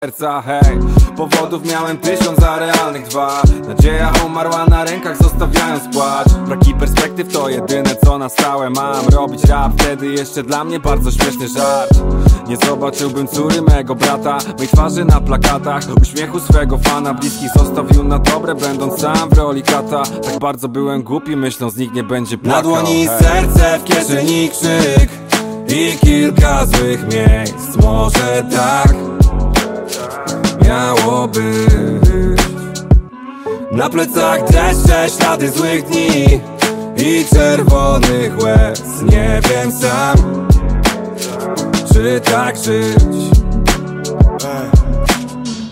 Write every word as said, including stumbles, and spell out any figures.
serca, hej. Powodów miałem tysiąc, a realnych dwa. Nadzieja umarła na rękach, zostawiając płacz. Braki perspektyw to jedyne, co na stałe mam. Robić rap, wtedy jeszcze dla mnie bardzo śmieszny żart. Nie zobaczyłbym córy mego brata, mej twarzy na plakatach, uśmiechu swego fana. Bliskich zostawił na dobre, będąc sam w roli kata. Tak bardzo byłem głupi, myśląc, nikt nie będzie płakał. Na dłoni serce, w kieszeni krzyk i kilka złych miejsc. Może tak miało być. Na plecach dreszcze, ślady złych dni i czerwonych łez. Nie wiem sam, czy tak żyć.